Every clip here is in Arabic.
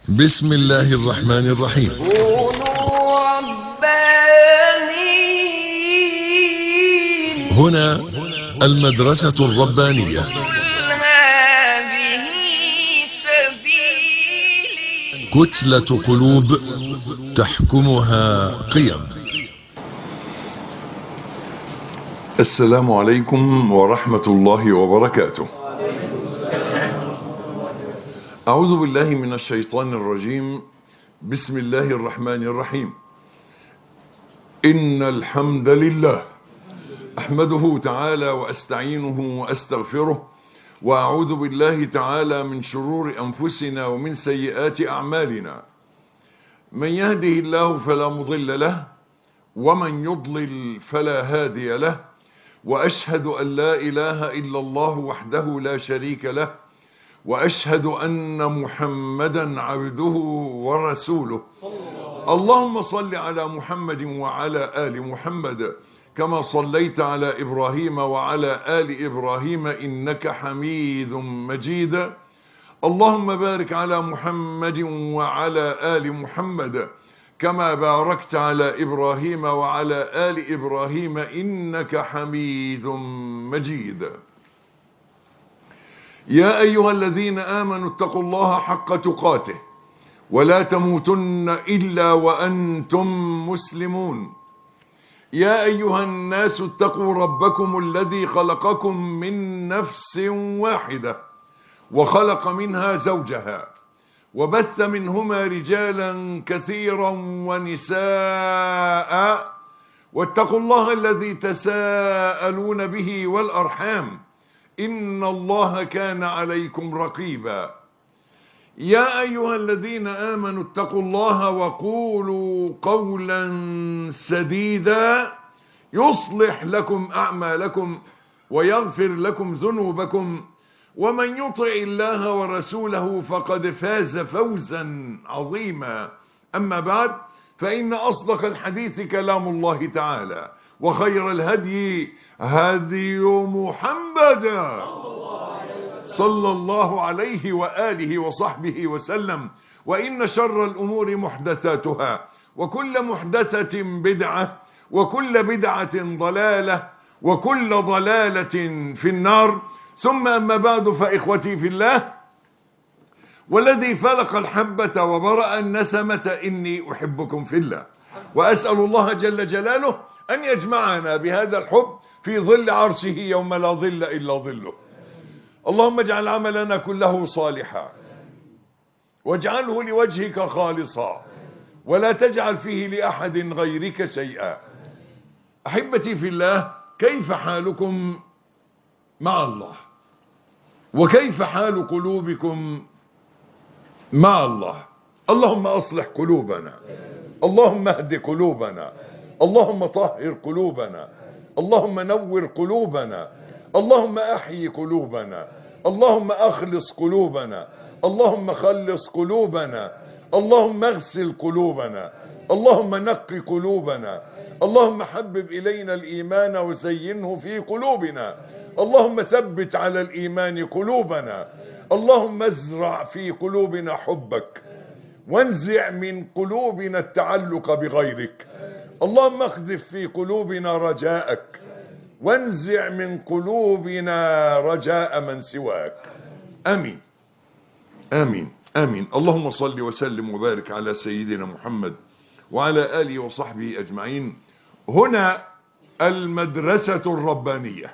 بسم الله الرحمن الرحيم. كونوا ربانيين. هنا المدرسة الربانية. قل هذه سبيلي. كتلة قلوب تحكمها قيم. السلام عليكم ورحمة الله وبركاته. أعوذ بالله من الشيطان الرجيم. بسم الله الرحمن الرحيم. إن الحمد لله أحمده تعالى وأستعينه وأستغفره، وأعوذ بالله تعالى من شرور أنفسنا ومن سيئات أعمالنا. من يهده الله فلا مضل له، ومن يضلل فلا هادي له، وأشهد أن لا إله إلا الله وحده لا شريك له، وأشهد أن محمدا عبده ورسوله. اللهم صل على محمد وعلى آل محمد كما صليت على إبراهيم وعلى آل إبراهيم إنك حميد مجيد. اللهم بارك على محمد وعلى آل محمد كما باركت على إبراهيم وعلى آل إبراهيم إنك حميد مجيد. يا أيها الذين آمنوا اتقوا الله حق تقاته ولا تموتن إلا وأنتم مسلمون. يا أيها الناس اتقوا ربكم الذي خلقكم من نفس واحدة وخلق منها زوجها وبث منهما رجالا كثيرا ونساء، واتقوا الله الذي تساءلون به والأرحام إن الله كان عليكم رقيبا. يا أيها الذين آمنوا اتقوا الله وقولوا قولا سديدا يصلح لكم أعمالكم ويغفر لكم ذنوبكم، ومن يطع الله ورسوله فقد فاز فوزا عظيما. أما بعد، فإن أصدق الحديث كلام الله تعالى، وخير الهدي هدي محمد صلى الله عليه وآله وصحبه وسلم. وإن شر الأمور محدثاتها، وكل محدثة بدعة، وكل بدعة ضلالة، وكل ضلالة في النار. ثم أما بعد، فإخوتي في الله، والذي فلق الحبة وبرأ النسمة إني أحبكم في الله، وأسأل الله جل جلاله أن يجمعنا بهذا الحب في ظل عرشه يوم لا ظل إلا ظله. اللهم اجعل عملنا كله صالحا، واجعله لوجهك خالصا، ولا تجعل فيه لأحد غيرك شيئا. أحبتي في الله، كيف حالكم مع الله؟ وكيف حال قلوبكم مع الله؟ اللهم أصلح قلوبنا، اللهم اهد قلوبنا، اللهم طهر قلوبنا، اللهم نور قلوبنا، اللهم أحيي قلوبنا، اللهم أخلص قلوبنا، اللهم خلص قلوبنا، اللهم اغسل قلوبنا، اللهم نقي قلوبنا، اللهم حبب إلينا الإيمان وزينه في قلوبنا، اللهم ثبت على الإيمان قلوبنا، اللهم ازرع في قلوبنا حبك، وانزع من قلوبنا التعلق بغيرك، اللهم اخذف في قلوبنا رجاءك، وانزع من قلوبنا رجاء من سواك. آمين آمين آمين. اللهم صل وسلم وبارك على سيدنا محمد وعلى آله وصحبه أجمعين. هنا المدرسة الربانية،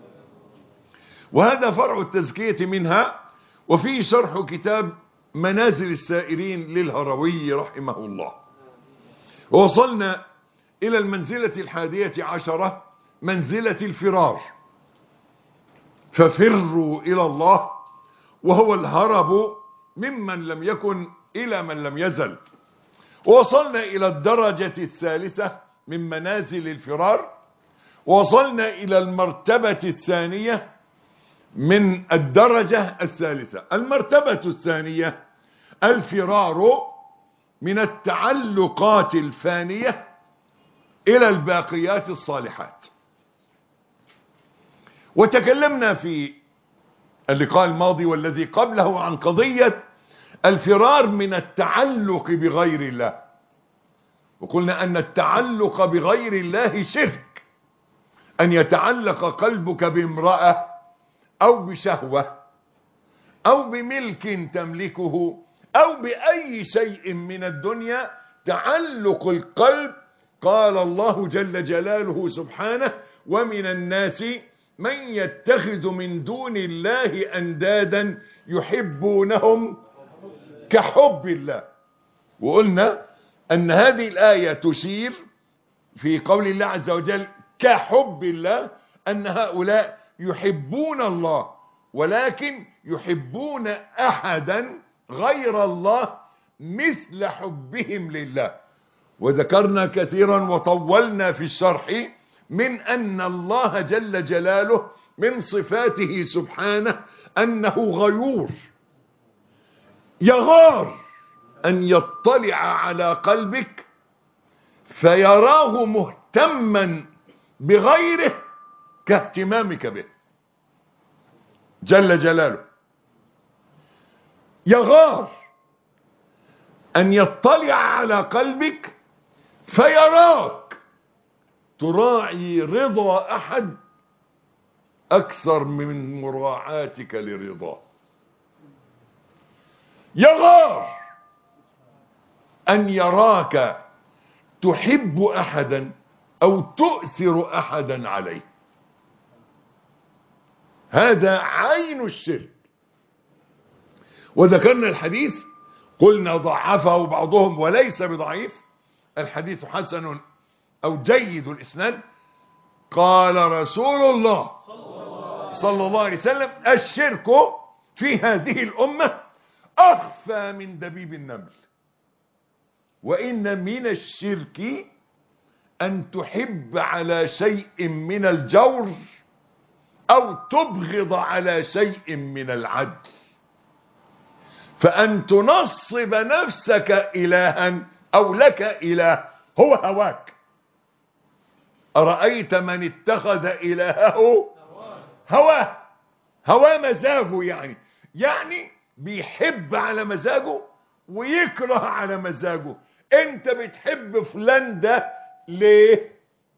وهذا فرع التزكية منها، وفيه شرح كتاب منازل السائرين للهروي رحمه الله. ووصلنا إلى المنزلة 11، منزلة الفرار. ففروا إلى الله، وهو الهرب ممن لم يكن إلى من لم يزل. ووصلنا إلى الدرجة 3 من منازل الفرار، ووصلنا إلى المرتبة 2 من الدرجة 3. المرتبة 2 الفرار من التعلقات الفانية إلى الباقيات الصالحات. وتكلمنا في اللقاء الماضي والذي قبله عن قضية الفرار من التعلق بغير الله، وقلنا أن التعلق بغير الله شرك. أن يتعلق قلبك بامرأة أو بشهوة أو بملك تملكه أو بأي شيء من الدنيا، تعلق القلب. قال الله جل جلاله سبحانه: ومن الناس من يتخذ من دون الله أندادا يحبونهم كحب الله. وقلنا أن هذه الآية تشير في قول الله عز وجل كحب الله أن هؤلاء يحبون الله، ولكن يحبون أحدا غير الله مثل حبهم لله. وذكرنا كثيرا وطولنا في الشرح من أن الله جل جلاله من صفاته سبحانه أنه غيور، يغار أن يطلع على قلبك فيراه مهتما بغيره كاهتمامك به جل جلاله. يغار أن يطلع على قلبك فيراك تراعي رضا أحد أكثر من مراعاتك لرضاه. يغار أن يراك تحب أحدا أو تؤثر أحدا عليه. هذا عين الشرك. وذكرنا الحديث قلنا ضعفه بعضهم وليس بضعيف، الحديث حسن أو جيد الإسناد. قال رسول الله صلى الله عليه وسلم: الشرك في هذه الأمة أخفى من دبيب النمل، وإن من الشرك أن تحب على شيء من الجور أو تبغض على شيء من العدل، فأن تنصب نفسك إلها أو لك إله هو هواك. أرأيت من اتخذ إلهه هواه مزاجه، يعني بيحب على مزاجه ويكره على مزاجه. انت بتحب فلان ده ليه؟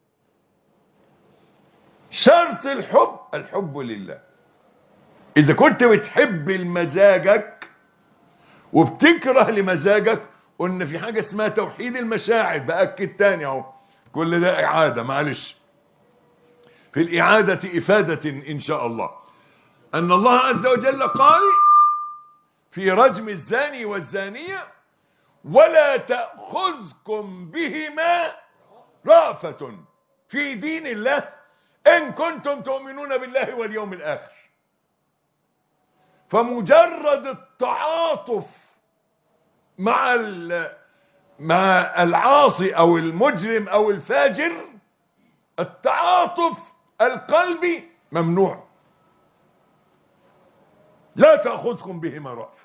شرط الحب لله. اذا كنت بتحب لمزاجك وبتكره لمزاجك، قلنا في حاجة اسمها توحيد المشاعر. بأكد تاني اهو، كل ده إعادة، معلش في الإعادة إفادة إن شاء الله. أن الله عز وجل قال في رجم الزاني والزانية: ولا تأخذكم بهما رأفة في دين الله إن كنتم تؤمنون بالله واليوم الآخر. فمجرد التعاطف مع العاصي أو المجرم أو الفاجر، التعاطف القلبي ممنوع. لا تأخذكم بهما رأفة.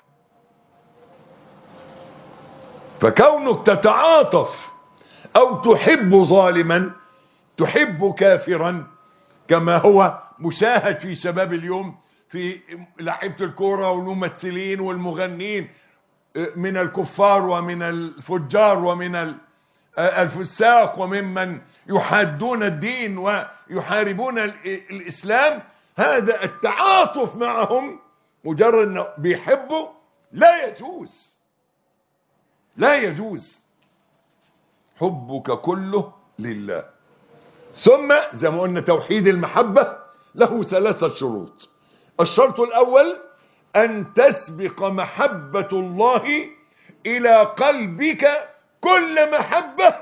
فكونك تتعاطف أو تحب ظالما، تحب كافرا، كما هو مشاهد في شباب اليوم في لعيبة الكورة والممثلين والمغنين من الكفار ومن الفجار ومن الفساق وممن يحادون الدين ويحاربون الإسلام. هذا التعاطف معهم مجرد انه بيحبوا لا يجوز، لا يجوز. حبك كله لله. ثم زي ما قلنا توحيد المحبة له 3 شروط. الشرط الأول أن تسبق محبة الله إلى قلبك كل محبة،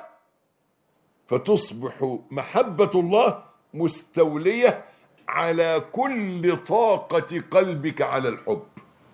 فتصبح محبة الله مستولية على كل طاقة قلبك على الحب.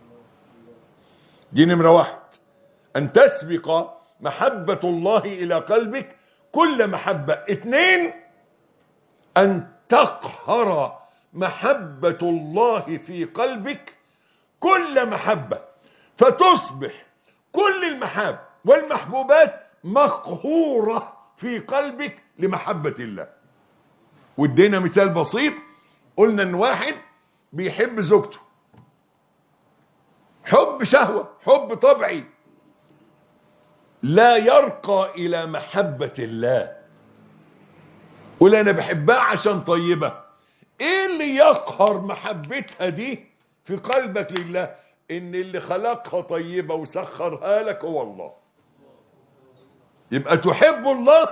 دي نمرة 1، أن تسبق محبة الله إلى قلبك كل محبة. 2، أن تقهر محبة الله في قلبك كل محبة، فتصبح كل المحاب والمحبوبات مقهورة في قلبك لمحبة الله. وادينا مثال بسيط، قلنا ان واحد بيحب زوجته حب شهوة، حب طبعي لا يرقى إلى محبة الله. قول أنا بحبها عشان طيبة. إيه اللي يقهر محبتها دي في قلبك لله؟ إن اللي خلقها طيبة وسخرها لك هو الله. يبقى تحب الله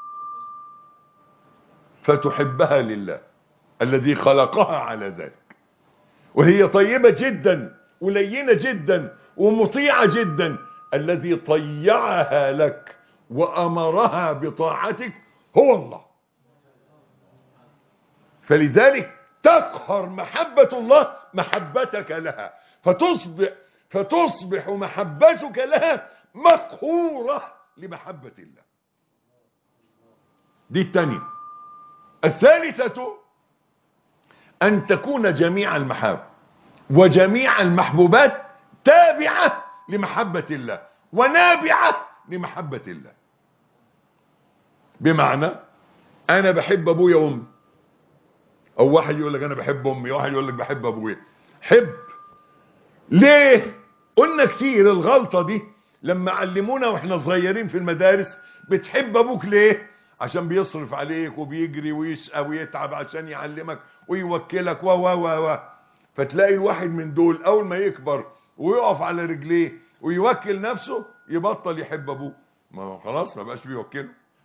فتحبها لله الذي خلقها على ذلك، وهي طيبة جدا ولينة جدا ومطيعة جدا. الذي طيعها لك وأمرها بطاعتك هو الله. فلذلك تقهر محبة الله محبتك لها، فتصبح محبتك لها مقهورة لمحبة الله. دي الثانية. الثالثة أن تكون جميع المحاب وجميع المحبوبات تابعة لمحبة الله ونابعة لمحبة الله. بمعنى أنا بحب أبويا وأمي، أو واحد يقول لك أنا بحب أمي، واحد يقول لك بحب أبويا. حب ليه؟ قلنا كتير الغلطة دي لما علمونا واحنا صغيرين في المدارس. بتحب أبوك ليه؟ عشان بيصرف عليك وبيجري ويشقى ويتعب عشان يعلمك ويوكلك و فتلاقي الواحد من دول اول ما يكبر ويقف على رجليه ويوكل نفسه يبطل يحب ابوه. ما خلاص ما بقاش بيوكله.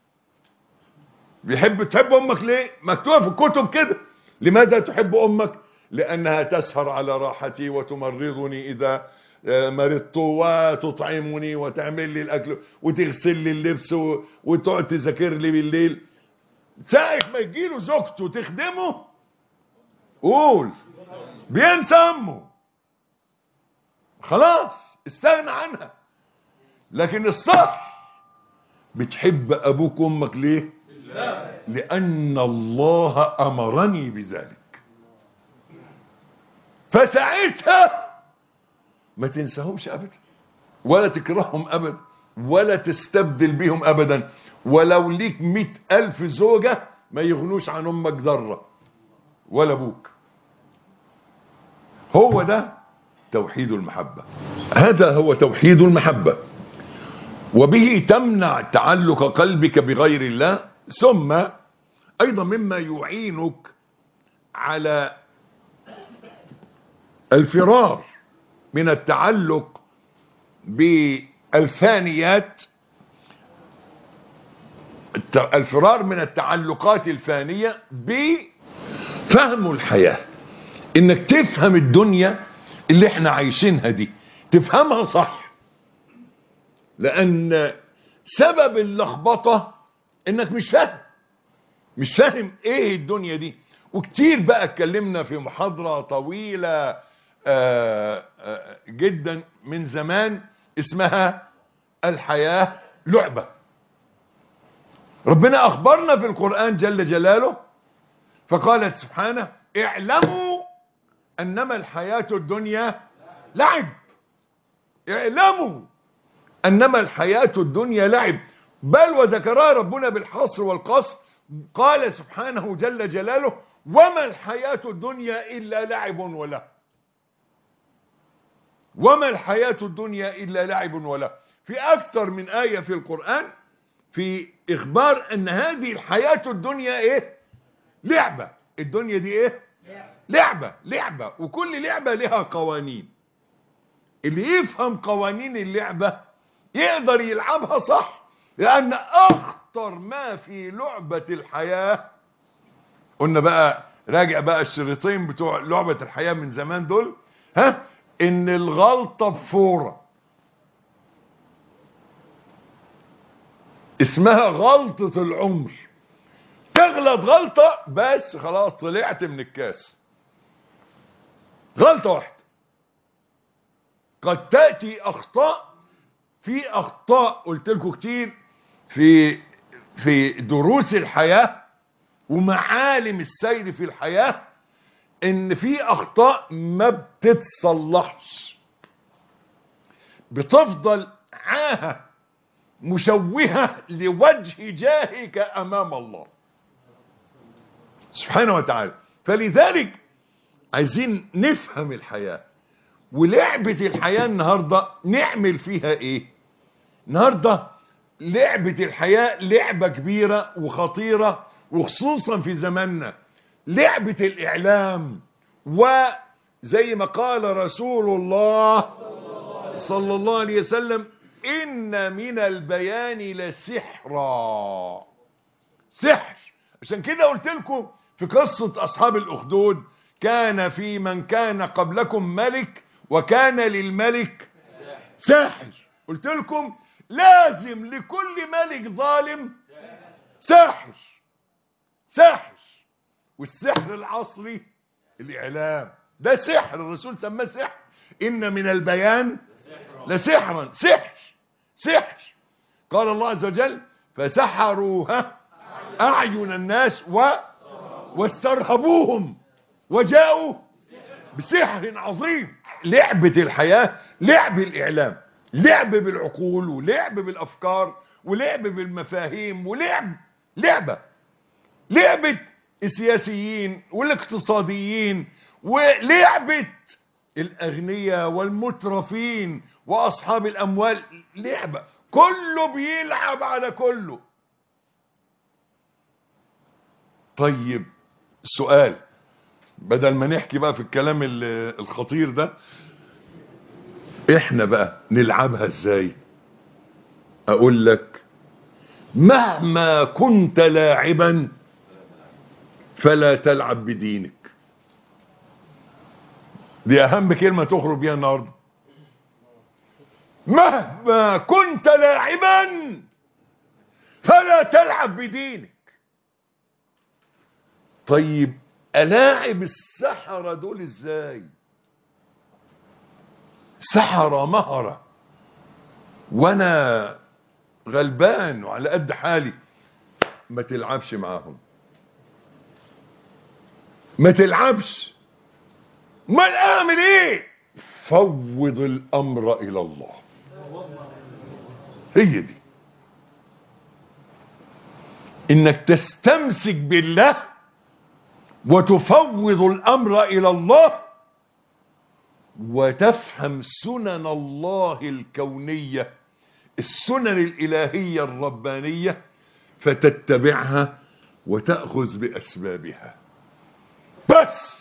تحب امك ليه؟ مكتوبه في الكتب كده. لماذا تحب امك؟ لانها تسهر على راحتي وتمرضني اذا مرضت وتطعمني وتعمل لي الاكل وتغسل لي اللبس وتقعد تذاكر لي بالليل. ساعة ما يجيله زوجته تخدمه قول بينسى امه، خلاص استغنى عنها. لكن الصح بتحب ابوك وامك ليه؟ لان الله امرني بذلك. فساعتها ما تنساهمش ابدا ولا تكرههم ابدا ولا تستبدل بهم ابدا. ولو ليك 100,000 زوجة ما يغنوش عن امك ذرة ولا ابوك. هو ده توحيد المحبة. هذا هو توحيد المحبة، وبه تمنع تعلق قلبك بغير الله. ثم ايضا مما يعينك على الفرار من التعلق بالفانيات، الفرار من التعلقات الفانية بفهم الحياة. انك تفهم الدنيا اللي احنا عايشينها دي، تفهمها صح. لان سبب اللخبطة انك مش فاهم ايه الدنيا دي. وكتير بقى اتكلمنا في محاضرة طويلة جدا من زمان اسمها الحياة لعبة. ربنا اخبرنا في القرآن جل جلاله فقالت سبحانه اعلموا انما الحياة الدنيا لعب. اعلموا انما الحياة الدنيا لعب. بل وذكرها ربنا بالحصر والقصر. قال سبحانه جل جلاله وما الحياة الدنيا الا لعب وله. وما الحياة الدنيا الا لعب وله. في اكثر من آية في القرآن في اخبار ان هذه الحياة الدنيا ايه؟ لعبة. الدنيا دي ايه؟ لعبة. وكل لعبة لها قوانين. اللي يفهم قوانين اللعبة يقدر يلعبها صح. لان اخطر ما في لعبة الحياة، قلنا بقى راجع بقى الشريطين بتوع لعبة الحياة من زمان دول، ان الغلطة بفورة اسمها غلطة العمر. تغلط غلطة بس خلاص طلعت من الكاس. غلطة واحدة. قد تأتي اخطاء. في اخطاء قلت لكم كتير في دروس الحياة ومعالم السير في الحياة ان في اخطاء ما بتتصلحش، بتفضل عاهة مشوهة لوجه جاهك امام الله سبحانه وتعالى. فلذلك عايزين نفهم الحياة ولعبة الحياة النهاردة نعمل فيها ايه؟ النهاردة لعبة الحياة لعبة كبيرة وخطيرة، وخصوصا في زماننا لعبة الإعلام. وزي ما قال رسول الله صلى الله عليه وسلم: إن من البيان لسحرا. سحر. عشان كده قلت لكم في قصة أصحاب الأخدود: كان في من كان قبلكم ملك وكان للملك ساحر. قلت لكم لازم لكل ملك ظالم ساحر. ساحر. والسحر العصري الإعلام ده سحر، الرسول سماه سحر. إن من البيان لسحرا. سحر. سحر. قال الله عز وجل: فسحروها أعين الناس واسترهبوهم وجاءوا بسحر عظيم. لعبة الحياة لعب الإعلام، لعب بالعقول ولعب بالأفكار ولعب بالمفاهيم لعبة السياسيين والاقتصاديين ولعبة الأغنياء والمترفين وأصحاب الأموال. لعبة كله بيلعب على كله. طيب سؤال، بدل ما نحكي بقى في الكلام الخطير ده، احنا بقى نلعبها ازاي؟ اقول لك: مهما كنت لاعبا فلا تلعب بدينك. دي اهم كلمة تخرج بيها النهاردة. مهما كنت لاعبا فلا تلعب بدينك. طيب الاعب السحرة دول ازاي؟ سحرة مهرة وانا غلبان وعلى قد حالي. ما تلعبش معاهم، ما تلعبش. ما اعمل ايه؟ فوض الامر الى الله. هي دي، انك تستمسك بالله وتفوض الامر الى الله وتفهم سنن الله الكونية، السنن الالهية الربانية، فتتبعها وتأخذ بأسبابها. بس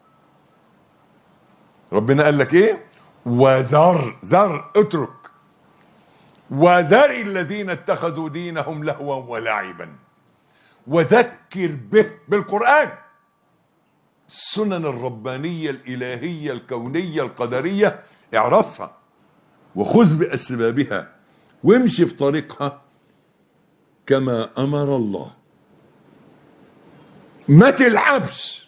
ربنا قال لك ايه؟ ذر اترك وذر الذين اتخذوا دينهم لهوا ولعبا وذكر به بالقرآن. السنن الربانية الإلهية الكونية القدرية اعرفها وخذ بأسبابها وامشي في طريقها كما أمر الله. ما تلعبش.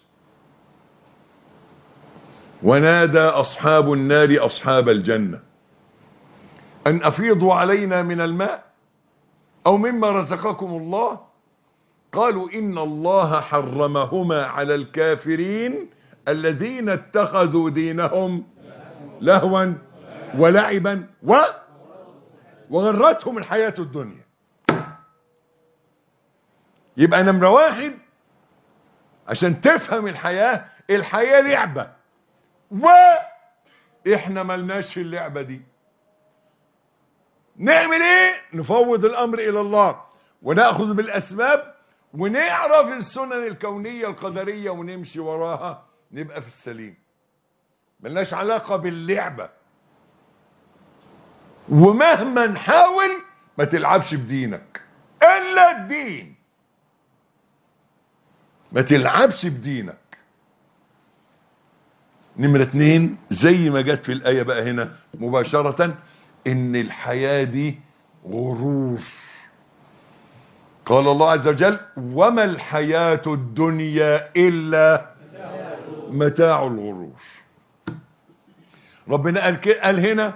ونادى أصحاب النار أصحاب الجنة أن أفيضوا علينا من الماء أو مما رزقكم الله، قالوا إن الله حرمهما على الكافرين الذين اتخذوا دينهم لهوا ولعبا وغرتهم الحياة الدنيا. يبقى نمرة واحد عشان تفهم الحياة لعبة، واحنا ملناش في اللعبة دي. نعمل ايه؟ نفوض الامر الى الله ونأخذ بالاسباب ونعرف السنن الكونية القدرية ونمشي وراها، نبقى في السليم. ملناش علاقة باللعبة. ومهما نحاول ما تلعبش بدينك الا الدين. ما تلعبش بدينك. نمرة 2 زي ما جت في الآية بقى هنا مباشرة، ان الحياة دي غرور. قال الله عز وجل: وما الحياة الدنيا إلا متاع الغرور. ربنا قال هنا: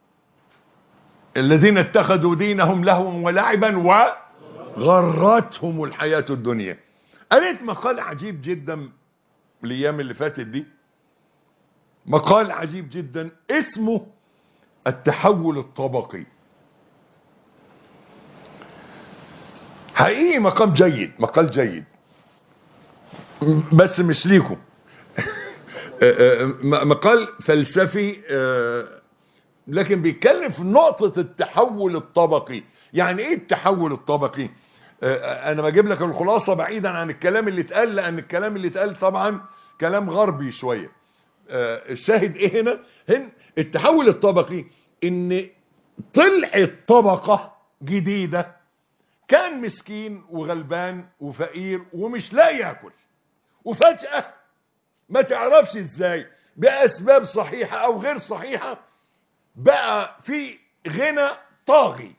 الذين اتخذوا دينهم لهوا ولعبا وغرتهم الحياة الدنيا. قريت مقال عجيب جدا الايام اللي فاتت دي، مقال عجيب جدا اسمه التحول الطبقي. حقيقي مقال جيد بس مش ليكم. مقال فلسفي، لكن بيتكلم في نقطة التحول الطبقي. يعني ايه التحول الطبقي؟ انا بجيب لك الخلاصة بعيدا عن الكلام اللي اتقال، لان الكلام اللي اتقال طبعا كلام غربي شوية. الشاهد ايه هنا التحول الطبقي، ان طلعت طبقة جديدة كان مسكين وغلبان وفقير ومش لاقي ياكل، وفجأة ما تعرفش ازاي بأسباب صحيحة او غير صحيحة بقى في غنى طاغي،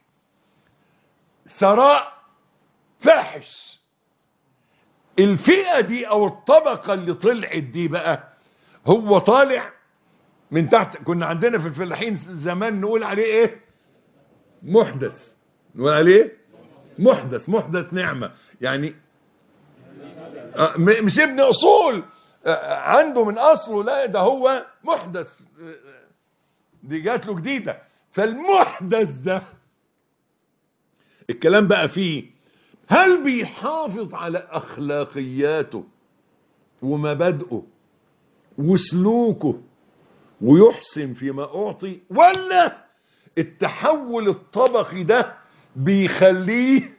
ثراء فاحش. الفئة دي او الطبقة اللي طلعت دي بقى هو طالع من تحت. كنا عندنا في الفلاحين زمان نقول عليه ايه؟ محدث. نقول عليه محدث نعمة. يعني مش ابن اصول عنده من اصله، لا ده هو محدث، دي جات له جديدة. فالمحدث ده الكلام بقى فيه هل بيحافظ على اخلاقياته ومبادئه وسلوكه ويحسن فيما اعطي، ولا التحول الطبقي ده بيخليه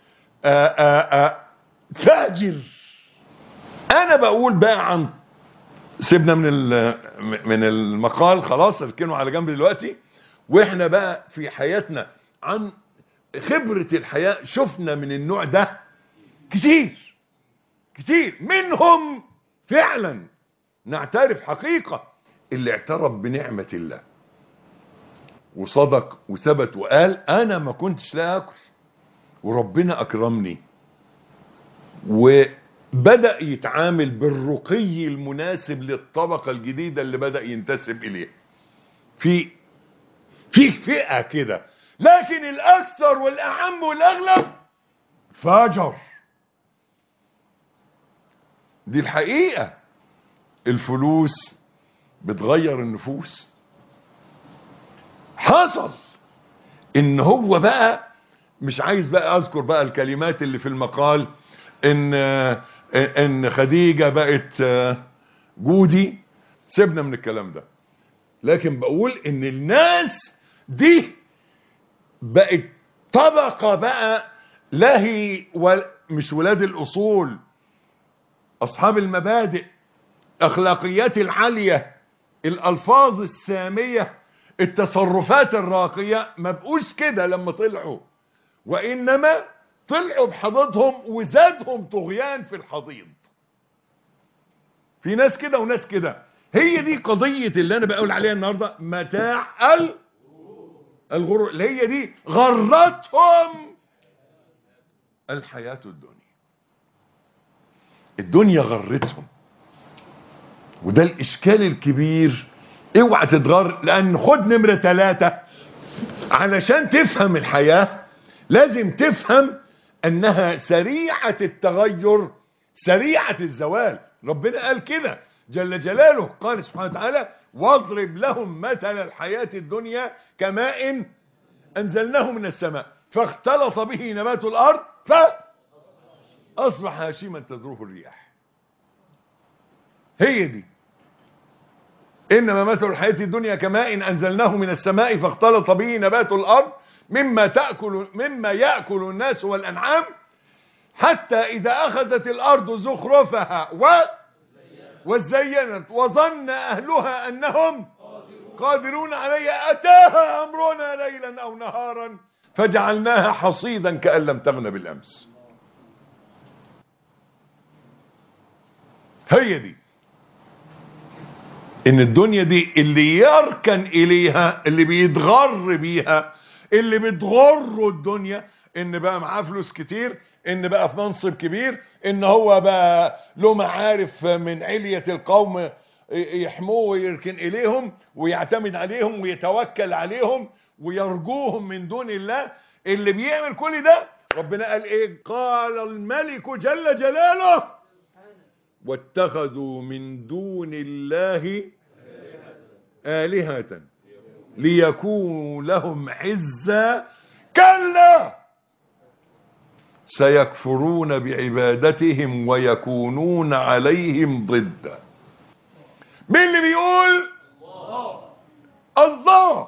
فاجر؟ انا بقول بقى عن سيبنا من المقال، خلاص اركنه على جنب دلوقتي، واحنا بقى في حياتنا عن خبرة الحياة شفنا من النوع ده كتير منهم فعلا نعترف حقيقة اللي اعترف بنعمة الله وصدق وثبت وقال انا ما كنتش لا اكل وربنا اكرمني، وبدأ يتعامل بالرقي المناسب للطبقة الجديدة اللي بدأ ينتسب اليها. في فئة كده، لكن الاكثر والاعم والاغلب فجر. دي الحقيقة. الفلوس بتغير النفوس. حصل ان هو بقى مش عايز بقى اذكر بقى الكلمات اللي في المقال ان خديجة بقت جودي، سيبنا من الكلام ده. لكن بقول ان الناس دي بقت طبقة بقى لهي مش ولاد الاصول، اصحاب المبادئ، اخلاقيات العالية، الالفاظ السامية، التصرفات الراقية. ما بقوش كده لما طلعوا، وانما طلعوا بحضيضهم وزادهم طغيان في الحضيض. في ناس كده وناس كده. هي دي قضية اللي انا بقول عليها النهاردة، متاع الغرور، اللي هي دي غرتهم الحياة الدنيا غرتهم. وده الاشكال الكبير. اوعى تتغر، لان خد نمرة 3 علشان تفهم الحياة لازم تفهم انها سريعة التغير سريعة الزوال. ربنا قال كده جل جلاله، قال سبحانه وتعالى واضرب لهم مثل الحياة الدنيا كماء انزلناه من السماء فاختلط به نبات الارض فاصبح هشيما تذروه الرياح. هي دي انما مثل الحياة الدنيا كماء انزلناه من السماء فاختلط به نبات الارض مما يأكل الناس والانعام حتى اذا اخذت الارض زخرفها وزينت وظن اهلها انهم قادرون عليها اتاها امرنا ليلا او نهارا فجعلناها حصيدا كأن لم تغن بالامس. هي دي ان الدنيا دي اللي يركن اليها، اللي بيتغر بيها، اللي بتغره الدنيا، ان بقى معاه فلوس كتير، ان بقى في منصب كبير، ان هو بقى له معارف من علية القوم يحموه ويركن اليهم ويعتمد عليهم ويتوكل عليهم ويرجوهم من دون الله. اللي بيعمل كل ده ربنا قال ايه؟ قال الملك جل جلاله واتخذوا من دون الله آلهة ليكونوا لهم عزا كلا سيكفرون بعبادتهم ويكونون عليهم ضدا. مين اللي بيقول؟ الله.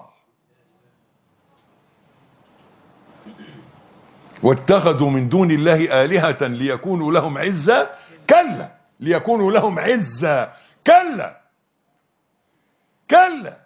واتخذوا من دون الله آلهة ليكونوا لهم عزة. كلا، ليكونوا لهم عزة. كلا كلا.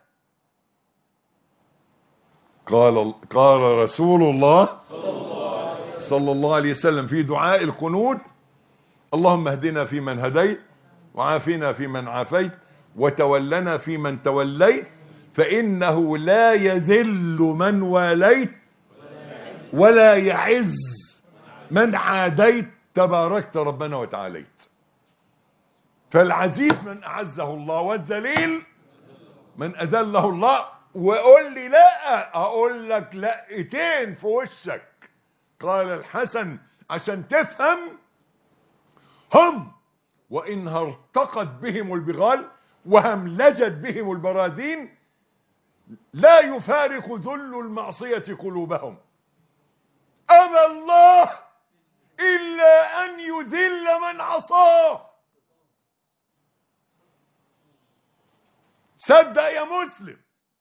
قال رسول الله صلى الله عليه وسلم في دعاء القنوت: اللهم اهدنا فيمن هديت، وعافنا فيمن عافيت، وتولنا فيمن توليت، فإنه لا يذل من واليت ولا يعز من عاديت، تباركت ربنا وتعاليت. فالعزيز من أعزه الله، والذليل من أذله الله. وقول لي لا، أقول لك لقيتين في وشك. قال الحسن عشان تفهم: هم وإنها ارتقت بهم البغال وهملجت بهم البراذين لا يفارق ذل المعصية قلوبهم. أبى الله إلا أن يذل من عصاه. صدق يا مسلم.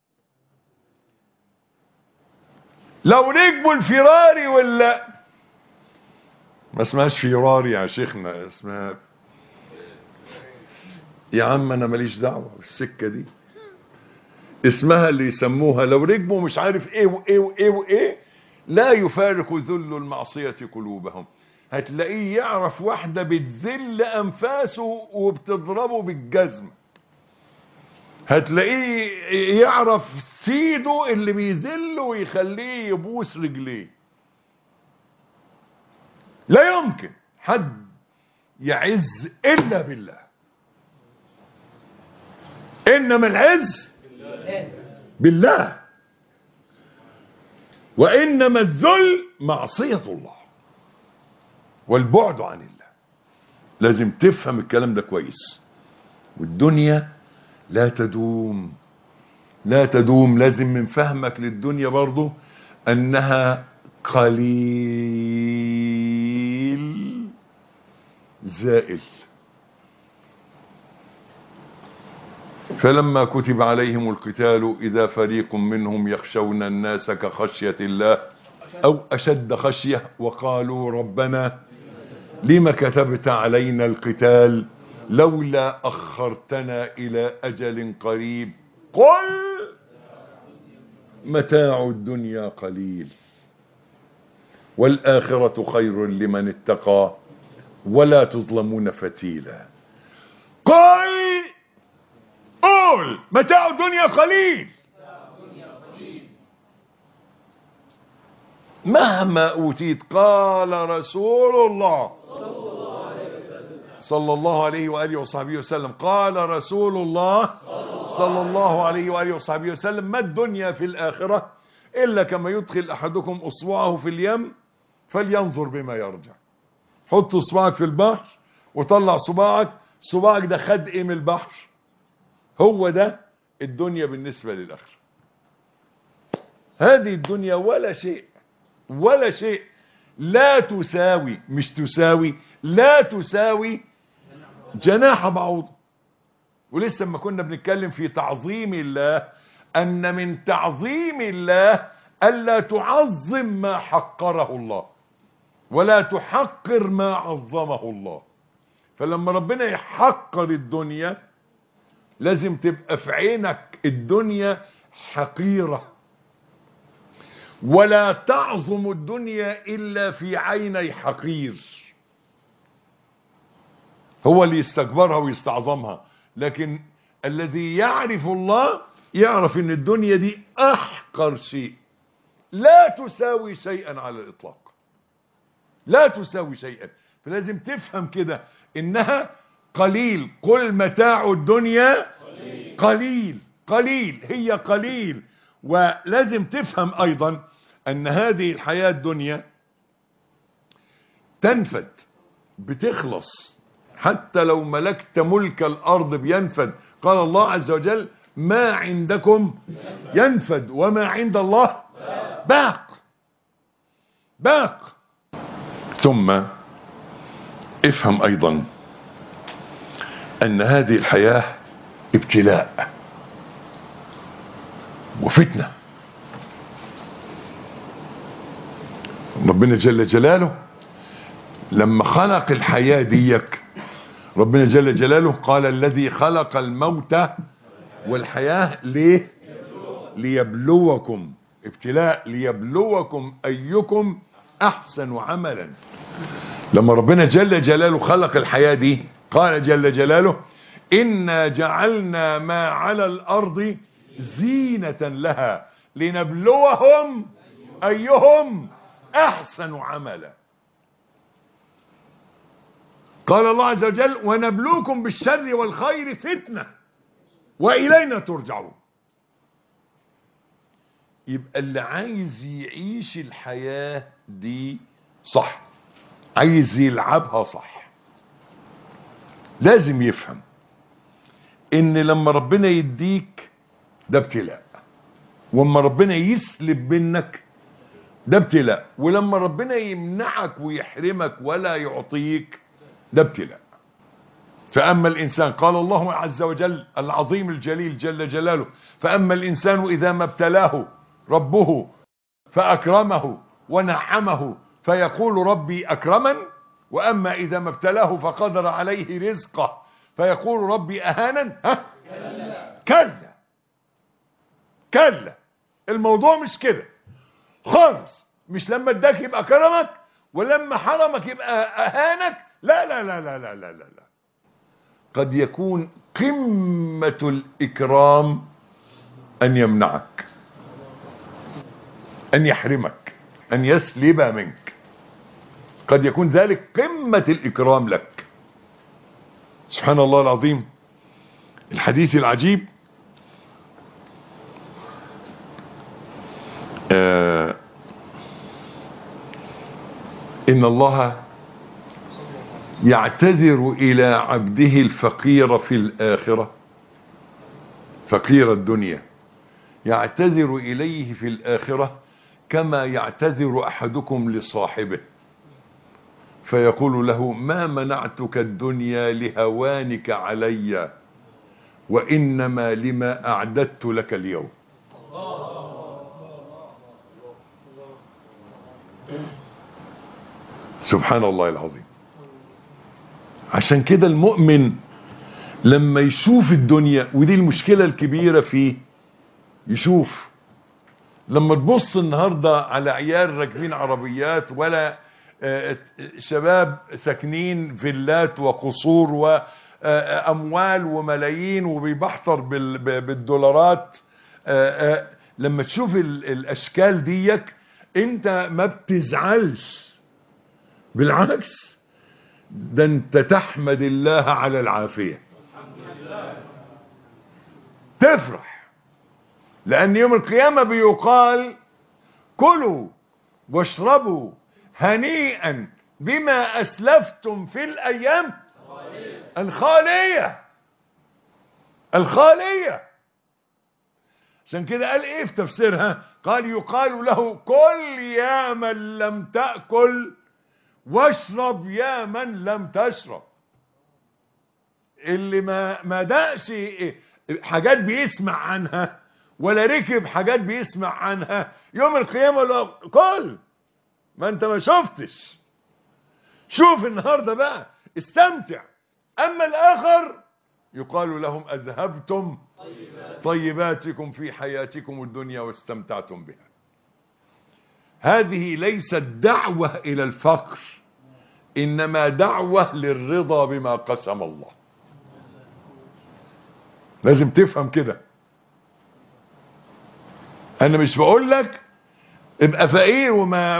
لو ركبوا الفراري ولا ما اسمهاش فيراري يا شيخنا، اسمها يا عم انا ماليش دعوه بالسكه دي، اسمها اللي يسموها. لو ركبوا مش عارف ايه وايه وايه وايه لا يفارق ذل المعصيه قلوبهم. هتلاقيه يعرف واحده بتذل انفاسه وبتضربه بالجزم. هتلاقيه يعرف سيده اللي بيذله ويخليه يبوس رجليه. لا يمكن حد يعز الا بالله. انما العز بالله، وانما الذل معصية الله والبعد عن الله. لازم تفهم الكلام ده كويس. والدنيا لا تدوم، لا تدوم. لازم من فهمك للدنيا برضو انها قليل زائل. فلما كتب عليهم القتال إذا فريق منهم يخشون الناس كخشية الله أو أشد خشية وقالوا ربنا لما كتبت علينا القتال لولا أخرتنا إلى أجل قريب قل متاع الدنيا قليل والآخرة خير لمن اتقى ولا تظلمون فتيلا. قل قول متاع الدنيا قليل. مهما أوتيت. قال رسول الله صلى الله عليه وآله وصحبه وسلم. قال رسول الله صلى الله عليه وآله وصحبه وسلم: ما الدنيا في الآخرة إلا كما يدخل أحدكم أصبعه في اليم فلينظر بما يرجع. حط صباعك في البحر وطلع صباعك ده خد ايه من البحر؟ هو ده الدنيا بالنسبة للآخرة. هذه الدنيا ولا شيء، ولا شيء. لا تساوي، مش تساوي، لا تساوي جناح بعوضة. ولسه ما كنا بنتكلم في تعظيم الله، أن من تعظيم الله ألا تعظم ما حقره الله ولا تحقر ما عظمه الله. فلما ربنا يحقر الدنيا لازم تبقى في عينك الدنيا حقيرة، ولا تعظم الدنيا إلا في عيني حقير. هو اللي يستكبرها ويستعظمها. لكن الذي يعرف الله يعرف ان الدنيا دي احقر شيء، لا تساوي شيئا على الاطلاق، لا تساوي شيئا. فلازم تفهم كده انها قليل. قل متاع الدنيا قليل. قليل، هي قليل. ولازم تفهم ايضا ان هذه الحياة الدنيا تنفد، بتخلص. حتى لو ملكت ملك الارض بينفد. قال الله عز وجل: ما عندكم ينفد وما عند الله باق. باق. ثم افهم ايضا ان هذه الحياة ابتلاء وفتنة. ربنا جل جلاله لما خلق الحياة ديك، ربنا جل جلاله قال الذي خلق الموت والحياة ليه؟ ليبلوكم، ابتلاء، ليبلوكم أيكم أحسن عملا. لما ربنا جل جلاله خلق الحياة دي قال جل جلاله إنا جعلنا ما على الأرض زينة لها لنبلوهم أيهم أحسن عملا. قال الله عز وجل ونبلوكم بالشر والخير فتنة وإلينا ترجعون. يبقى اللي عايز يعيش الحياة دي صح، عايز يلعبها صح، لازم يفهم ان لما ربنا يديك ده ابتلاء، واما ربنا يسلب منك ده ابتلاء، ولما ربنا يمنعك ويحرمك ولا يعطيك ده ابتلاء. فأما الإنسان، قال الله عز وجل العظيم الجليل جل جلاله، فأما الإنسان إذا ما ابتلاه ربه فأكرمه ونعمه فيقول ربي أكرمن، وأما إذا ما ابتلاه فقدر عليه رزقه فيقول ربي أهانن. كلا كلا، الموضوع مش كده خالص. مش لما اداك يبقى كرمك، ولما حرمك يبقى أهانك. لا لا لا لا لا لا لا، قد يكون قمة الإكرام أن يمنعك، أن يحرمك، أن يسلب منك. قد يكون ذلك قمة الإكرام لك. سبحان الله العظيم. الحديث العجيب إن الله يعتذر إلى عبده الفقير في الآخرة، فقير الدنيا، يعتذر إليه في الآخرة كما يعتذر أحدكم لصاحبه، فيقول له ما منعتك الدنيا لهوانك علي، وإنما لما أعددت لك اليوم. سبحان الله العظيم. عشان كده المؤمن لما يشوف الدنيا، ودي المشكلة الكبيرة فيه، يشوف لما تبص النهاردة على عيال راكبين عربيات، ولا شباب ساكنين فيلات وقصور وأموال وملايين وبيبحتر بالدولارات، لما تشوف الأشكال ديك انت ما بتزعلش، بالعكس ده انت تحمد الله على العافية، تفرح، لأن يوم القيامة بيقال كلوا واشربوا هنيئا بما أسلفتم في الأيام الخالية. الخالية. عشان كده قال ايه في تفسيرها؟ قال يقال له كل يا من لم تأكل واشرب يا من لم تشرب. اللي ما دقش حاجات بيسمع عنها ولا ركب حاجات بيسمع عنها، يوم القيامة له كل ما انت ما شفتش. شوف النهاردة بقى استمتع. اما الاخر يقال لهم اذهبتم طيباتكم في حياتكم الدنيا واستمتعتم بها. هذه ليست دعوة الى الفقر، انما دعوة للرضا بما قسم الله. لازم تفهم كده. انا مش بقول لك ابقى فقير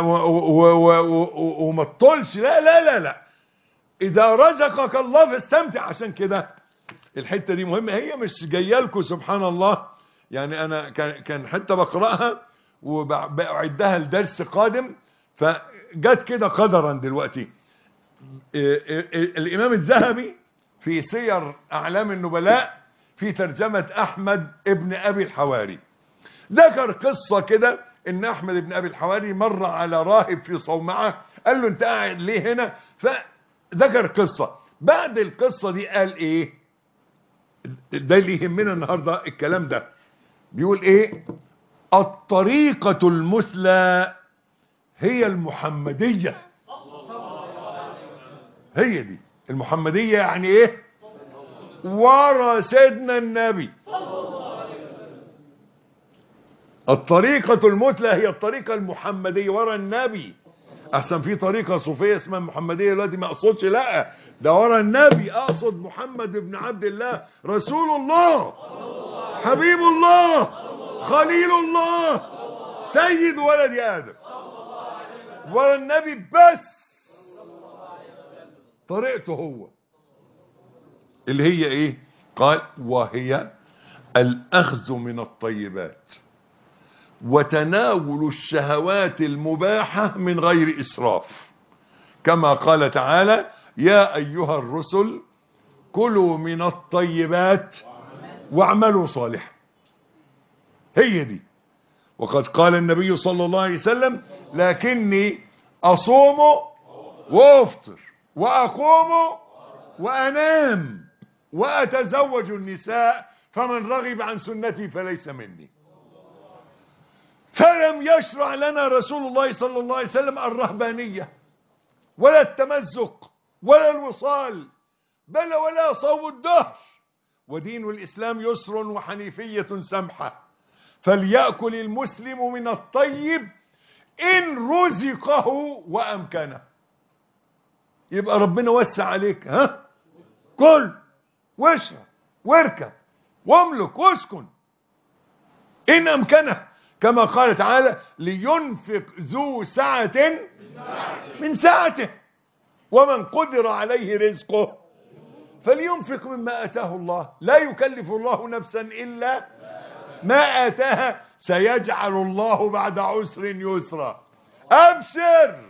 وما تطولش، لا لا لا لا. اذا رزقك الله فاستمتع. عشان كده الحته دي مهمه، هي مش جايه لكم سبحان الله. يعني انا كان حته بقراها وبعدها لدرس قادم، فجت كده قدرا دلوقتي. الامام الذهبي في سير اعلام النبلاء في ترجمه احمد ابن ابي الحواري ذكر قصه كده، ان احمد ابن ابي الحواري مر على راهب في صومعه، قال له انت قاعد ليه هنا؟ فذكر قصه. بعد القصه دي قال ايه؟ ده اللي يهمنا النهاردة الكلام ده. بيقول ايه؟ الطريقة المثلى هي المحمدية. هي دي المحمدية. يعني ايه؟ ورا سيدنا النبي. الطريقة المثلى هي الطريقة المحمدية ورا النبي. احسن في طريقة صوفية اسمها محمدية دلوقتي، ما اقصدش، لا ده ورا النبي، اقصد محمد بن عبد الله رسول الله حبيب الله خليل الله سيد ولد آدم. ورا النبي بس طريقته هو اللي هي ايه؟ قال وهي الاخذ من الطيبات وتناول الشهوات المباحة من غير إسراف، كما قال تعالى يا أيها الرسل كلوا من الطيبات واعملوا صالحا. هي دي. وقد قال النبي صلى الله عليه وسلم لكني أصوم وأفطر وأقوم وأنام وأتزوج النساء فمن رغب عن سنتي فليس مني. فلم يشرع لنا رسول الله صلى الله عليه وسلم الرهبانية ولا التمزق ولا الوصال، بل ولا صوم الدهر. ودين الإسلام يسر وحنيفية سمحة، فليأكل المسلم من الطيب إن رزقه وأمكنه. يبقى ربنا وسع عليك، ها؟ كل واشرب واركب واملك واسكن إن أمكنه، كما قال تعالى لينفق ذو سعة من سعته ومن قدر عليه رزقه فلينفق مما آتاه الله لا يكلف الله نفسا إلا ما آتاها سيجعل الله بعد عسر يسرا. أبشر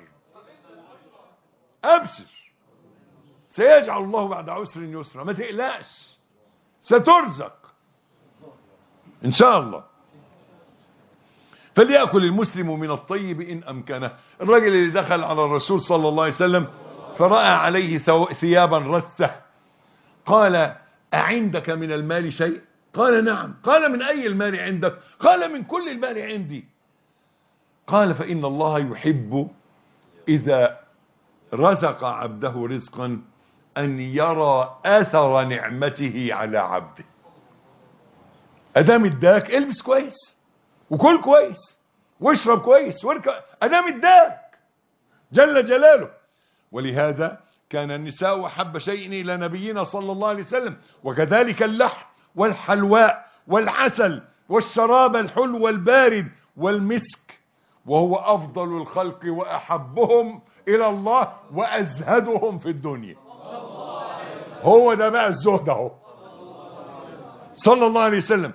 أبشر، سيجعل الله بعد عسر يسرا، ما تقلقش، سترزق إن شاء الله. فليأكل المسلم من الطيب إن أمكنه. الرجل اللي دخل على الرسول صلى الله عليه وسلم فرأى عليه ثيابا رثة، قال أعندك من المال شيء؟ قال نعم. قال من أي المال عندك؟ قال من كل المال عندي. قال فإن الله يحب إذا رزق عبده رزقا أن يرى أثر نعمته على عبده. أدام اداك البس كويس وكل كويس واشرب كويس واركب، أدام اداك جل جلاله. ولهذا كان النساء أحب شيء إلى نبينا صلى الله عليه وسلم، وكذلك اللحم والحلواء والعسل والشراب الحلو والبارد والمسك، وهو أفضل الخلق وأحبهم إلى الله وأزهدهم في الدنيا. هو ده بقى الزهد اهو صلى الله عليه وسلم.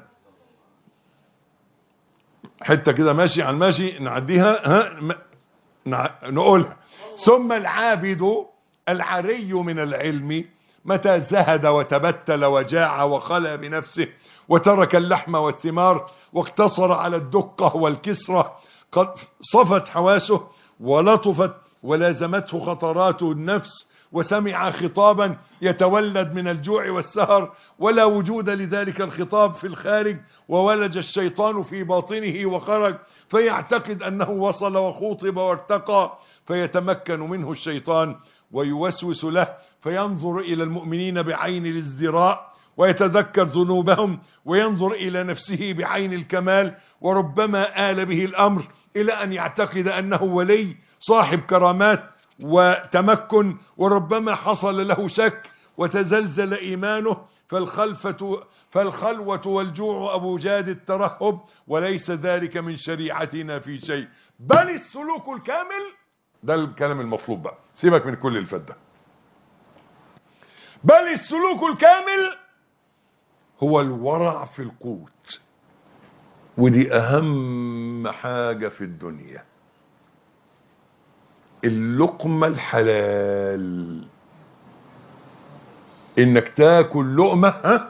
حتة كده ماشي على الماشي نعديها، نقولها. ثم العابد العري من العلم متى زهد وتبتل وجاع وخلى بنفسه وترك اللحم والثمار واقتصر على الدقة والكسرة قد صفت حواسه ولطفت ولازمته خطرات النفس وسمع خطابا يتولد من الجوع والسهر ولا وجود لذلك الخطاب في الخارج، وولج الشيطان في باطنه وخرج فيعتقد أنه وصل وخوطب وارتقى، فيتمكن منه الشيطان ويوسوس له فينظر إلى المؤمنين بعين الازدراء ويتذكر ذنوبهم وينظر إلى نفسه بعين الكمال، وربما آل به الأمر إلى أن يعتقد أنه ولي صاحب كرامات وتمكن، وربما حصل له شك وتزلزل إيمانه، فالخلوة والجوع أبو جاد الترهب، وليس ذلك من شريعتنا في شيء، بل السلوك الكامل. ده الكلام المطلوب بقى، سيبك من كل الفدة. بل السلوك الكامل هو الورع في القوت، ودي أهم حاجة في الدنيا، اللقمة الحلال، انك تاكل لقمة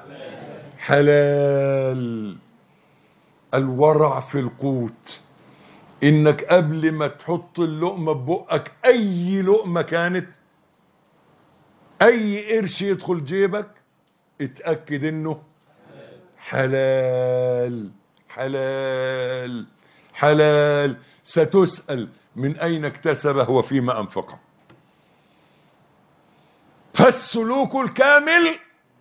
حلال. الورع في القوت، انك قبل ما تحط اللقمة ببقك، اي لقمة كانت، اي قرش يدخل جيبك اتأكد انه حلال حلال حلال. ستسأل من اين اكتسبه وفيما انفقه. فالسلوك الكامل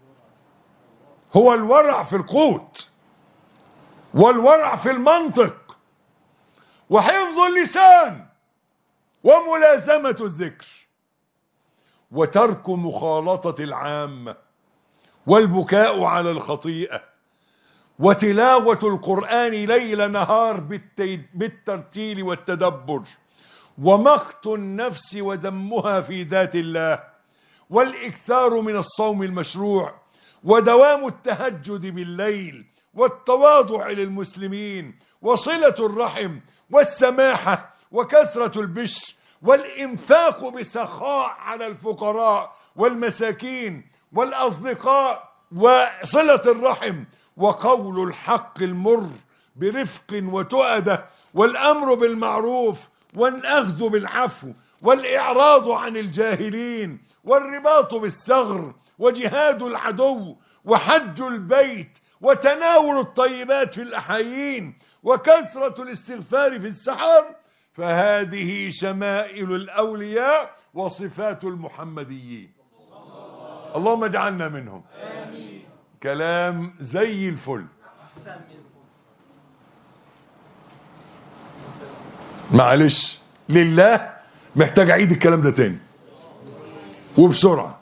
هو الورع في القوت، والورع في المنطق، وحفظ اللسان، وملازمة الذكر، وترك مخالطة العامة، والبكاء على الخطيئة، وتلاوة القرآن ليل نهار بالترتيل والتدبر، ومقت النفس وذمها في ذات الله، والإكثار من الصوم المشروع، ودوام التهجد بالليل، والتواضع للمسلمين، وصلة الرحم، والسماحة، وكثرة البشر، والإنفاق بسخاء على الفقراء والمساكين والأصدقاء، وصلة الرحم، وقول الحق المر برفق وتؤدة، والأمر بالمعروف، والأخذ بالعفو، والإعراض عن الجاهلين، والرباط بالثغر، وجهاد العدو، وحج البيت، وتناول الطيبات في الأحايين، وكثرة الاستغفار في السحر. فهذه شمائل الأولياء وصفات المحمديين. اللهم اجعلنا منهم. آمين. كلام زي الفل. معلش لله محتاج اعيد الكلام ده تاني وبسرعة.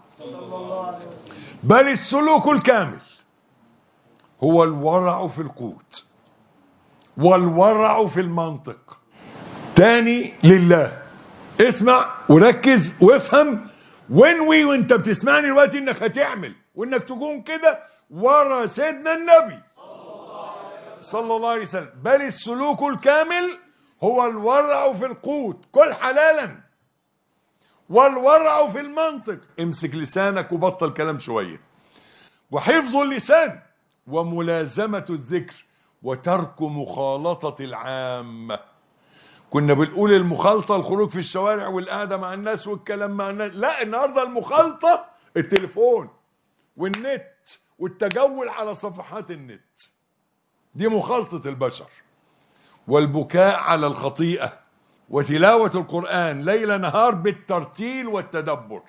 بل السلوك الكامل هو الورع في القوت، والورع في المنطق. تاني لله. اسمع وركز وافهم وانوي وانت بتسمعني دلوقتي انك هتعمل وانك تكون كده ورا سيدنا النبي صلى الله عليه وسلم. بل السلوك الكامل هو الورع في القوت، كل حلالا، والورع في المنطق، امسك لسانك وبطل كلام شوية، وحفظ اللسان، وملازمة الذكر، وترك مخالطة العامة. كنا بنقول المخالطة الخروج في الشوارع والقعدة مع الناس والكلام مع الناس، لا النهاردة المخالطة التليفون والنت والتجول على صفحات النت، دي مخالطة البشر. والبكاء على الخطيئة، وتلاوة القرآن ليل نهار بالترتيل والتدبر،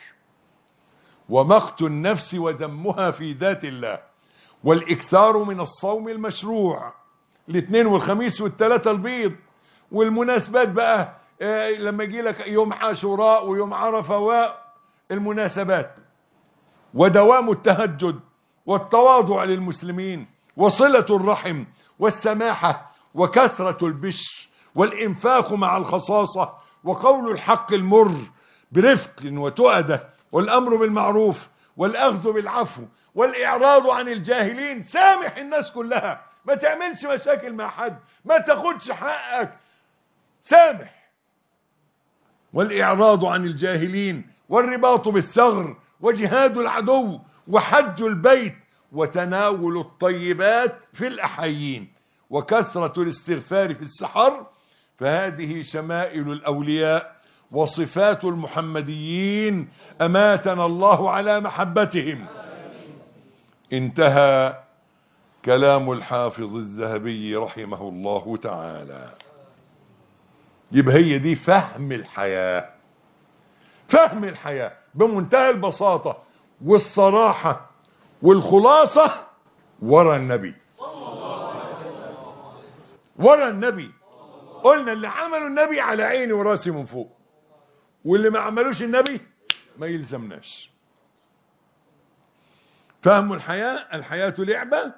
ومقت النفس وذمها في ذات الله، والإكثار من الصوم المشروع، الاثنين والخميس والثلاثة البيض، والمناسبات بقى لما يجي لك يوم عاشوراء ويوم عرفة والمناسبات، ودوام التهجد، والتواضع للمسلمين، وصلة الرحم، والسماحة، وكثرة البشر، والإنفاق مع الخصاصة، وقول الحق المر برفق وتؤدة، والأمر بالمعروف، والأخذ بالعفو، والإعراض عن الجاهلين. سامح الناس كلها، ما تعملش مشاكل مع حد، ما تاخدش حقك، سامح. والإعراض عن الجاهلين، والرباط بالثغر، وجهاد العدو، وحج البيت، وتناول الطيبات في الأحايين، وكثرة الاستغفار في السحر. فهذه شمائل الأولياء وصفات المحمديين، أماتنا الله على محبتهم. انتهى كلام الحافظ الذهبي رحمه الله تعالى. يبقى هي دي فهم الحياة، فهم الحياة بمنتهى البساطة والصراحة والخلاصة. ورا النبي، ورا النبي. قلنا اللي عملوا النبي على عيني وراسي من فوق، واللي ما عملوش النبي ما يلزمناش. فهم الحياة. الحياة لعبة،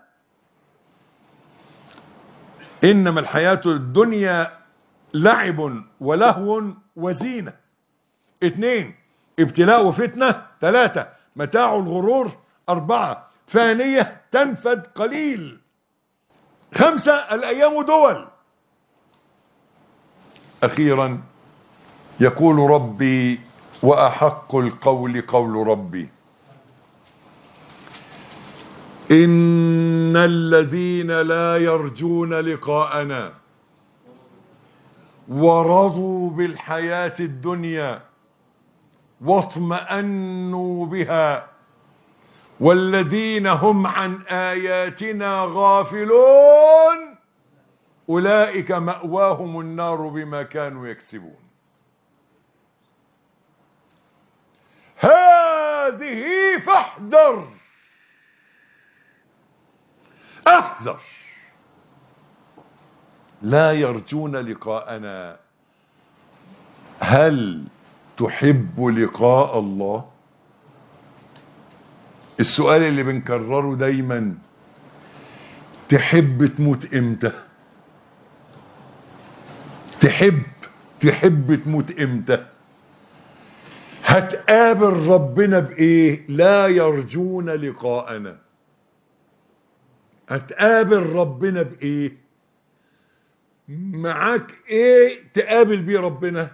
إنما الحياة الدنيا لعب ولهو وزينة. 2 ابتلاء وفتنة. 3 متاع الغرور. 4 فانية تنفد قليل. 5 الأيام دول. أخيرا يقول ربي وأحق القول قول ربي: إن الذين لا يرجون لقاءنا ورضوا بالحياة الدنيا واطمأنوا بها والذين هم عن آياتنا غافلون أولئك مأواهم النار بما كانوا يكسبون. هذه فاحذر، احذر. لا يرجون لقاءنا. هل تحب لقاء الله؟ السؤال اللي بنكرره دايما، تحب تموت امتى؟ تحب تموت امتى؟ هتقابل ربنا بايه؟ لا يرجون لقاءنا. هتقابل ربنا بايه؟ معاك ايه تقابل بيه ربنا؟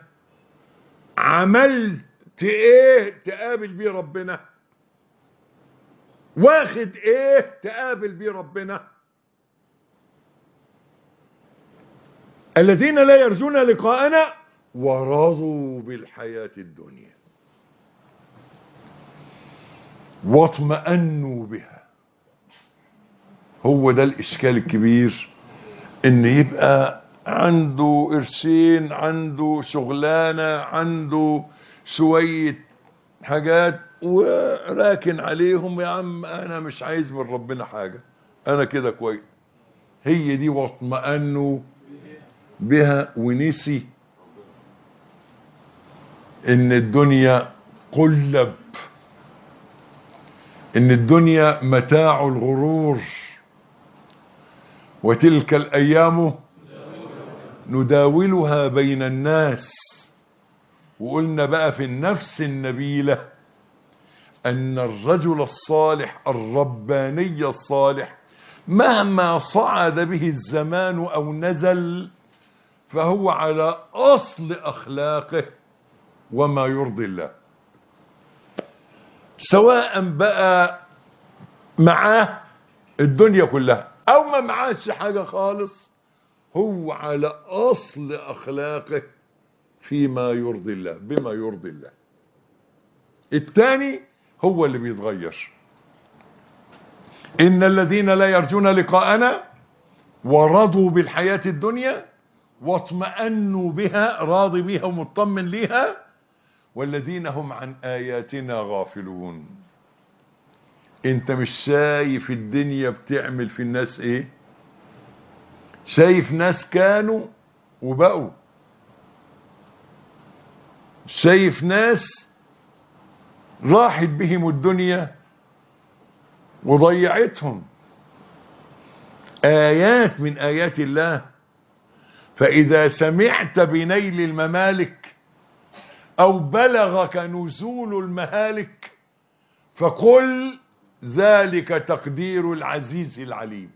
عملت ايه تقابل بيه ربنا؟ واخد ايه تقابل بيه ربنا؟ الذين لا يرجون لقاءنا ورضوا بالحياة الدنيا واطمأنوا بها. هو ده الإشكال الكبير، ان يبقى عنده قرشين، عنده شغلانة، عنده شوية حاجات وراكن عليهم. يا عم انا مش عايز من ربنا حاجة، انا كده كويس. هي دي واطمأنوا بها، ونسي ان الدنيا قلب، ان الدنيا متاع الغرور، وتلك الايام نداولها بين الناس. وقلنا بقى في النفس النبيلة ان الرجل الصالح الرباني الصالح مهما صعد به الزمان او نزل فهو على اصل اخلاقه وما يرضي الله، سواء بقى معاه الدنيا كلها او ما معاش حاجة خالص، هو على اصل اخلاقه فيما يرضي الله، بما يرضي الله. الثاني هو اللي بيتغير. ان الذين لا يرجون لقاءنا ورضوا بالحياة الدنيا واطمأنوا بها، راضي بها ومطمن ليها، والذين هم عن آياتنا غافلون. انت مش شايف الدنيا بتعمل في الناس ايه؟ شايف ناس كانوا وبقوا، شايف ناس راحت بهم الدنيا وضيعتهم. آيات من آيات الله. فإذا سمعت بنيل الممالك أو بلغك نزول المهالك فقل ذلك تقدير العزيز العليم.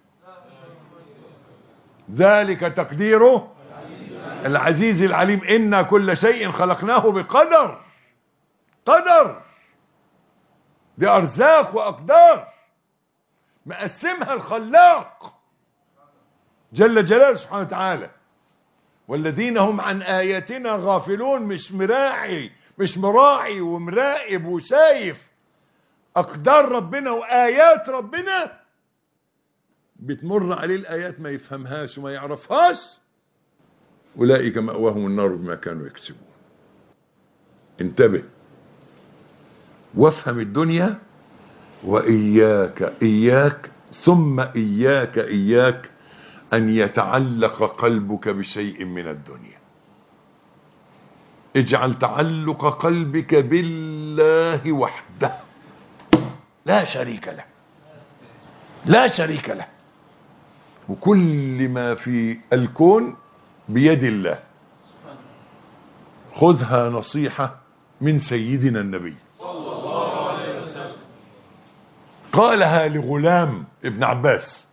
ذلك تقديره العزيز العليم. إنا كل شيء خلقناه بقدر. قدر دي أرزاق وأقدار مقسمها الخلاق جل جلاله سبحانه وتعالى. والذين هم عن آياتنا غافلون، مش مراعي ومراقب وشايف أقدار ربنا وآيات ربنا، بتمر عليه الآيات ما يفهمهاش وما يعرفهاش. أولئك مأواهم النار بما كانوا يكسبون. انتبه وافهم الدنيا، وإياك ثم إياك أن يتعلق قلبك بشيء من الدنيا. اجعل تعلق قلبك بالله وحده لا شريك له، لا شريك له. وكل ما في الكون بيد الله. خذها نصيحة من سيدنا النبي صلى الله عليه وسلم، قالها لغلام ابن عباس،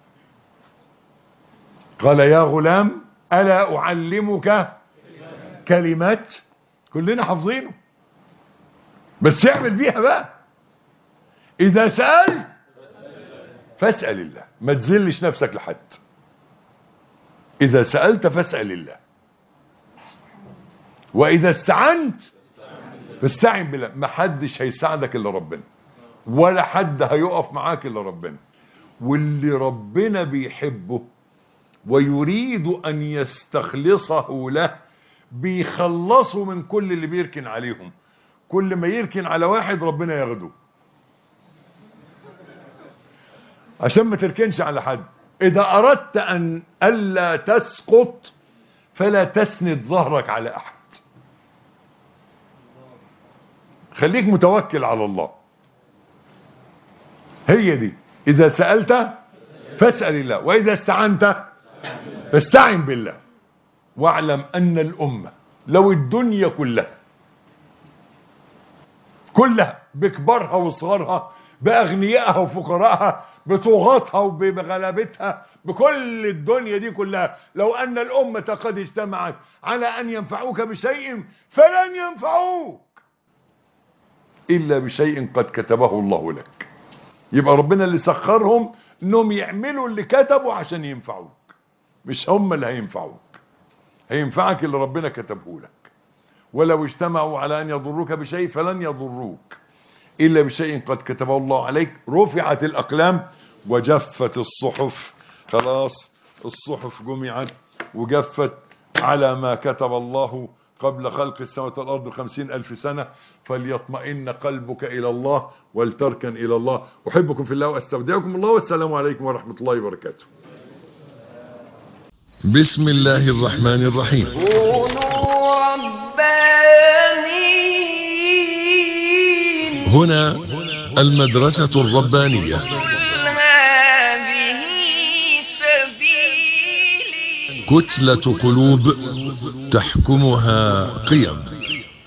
قال يا غلام ألا أعلمك كلمات. كلنا حافظينه بس اعمل بيها بقى. إذا سألت فاسأل الله، ما تذلش نفسك لحد. إذا سألت فاسأل الله، وإذا استعنت فاستعن بالله. ما حدش هيساعدك إلا ربنا. ولا حد هيقف معاك الا ربنا. واللي ربنا بيحبه ويريد ان يستخلصه له بيخلصه من كل اللي بيركن عليهم. كل ما يركن على واحد ربنا ياخده، عشان ما تركنش على حد. اذا اردت ان الا تسقط فلا تسند ظهرك على احد. خليك متوكل على الله. هي دي، اذا سألت فاسأل الله، واذا استعنت فاستعن بالله. واعلم ان الامة لو الدنيا كلها بكبرها وصغرها، باغنيائها وفقراءها، بطغاتها وبغلبتها، بكل الدنيا دي كلها، لو ان الامة قد اجتمعت على ان ينفعوك بشيء فلن ينفعوك الا بشيء قد كتبه الله لك. يبقى ربنا اللي سخرهم انهم يعملوا اللي كتبوا عشان ينفعوك، مش هم اللي هينفعوك. هينفعك اللي ربنا كتبه لك. ولو اجتمعوا على ان يضروك بشيء فلن يضروك الا بشيء قد كتبه الله عليك. رفعت الاقلام وجفت الصحف. خلاص الصحف جمعت وجفت على ما كتب الله قبل خلق السماوات والارض 50,000 سنة. فليطمئن قلبك الى الله ولتركن الى الله. احبكم في الله واستودعكم الله، والسلام عليكم ورحمة الله وبركاته. بسم الله الرحمن الرحيم. كونوا ربانيين. هنا المدرسة الربانية. قل هذه سبيلي. كتلة قلوب تحكمها قيم.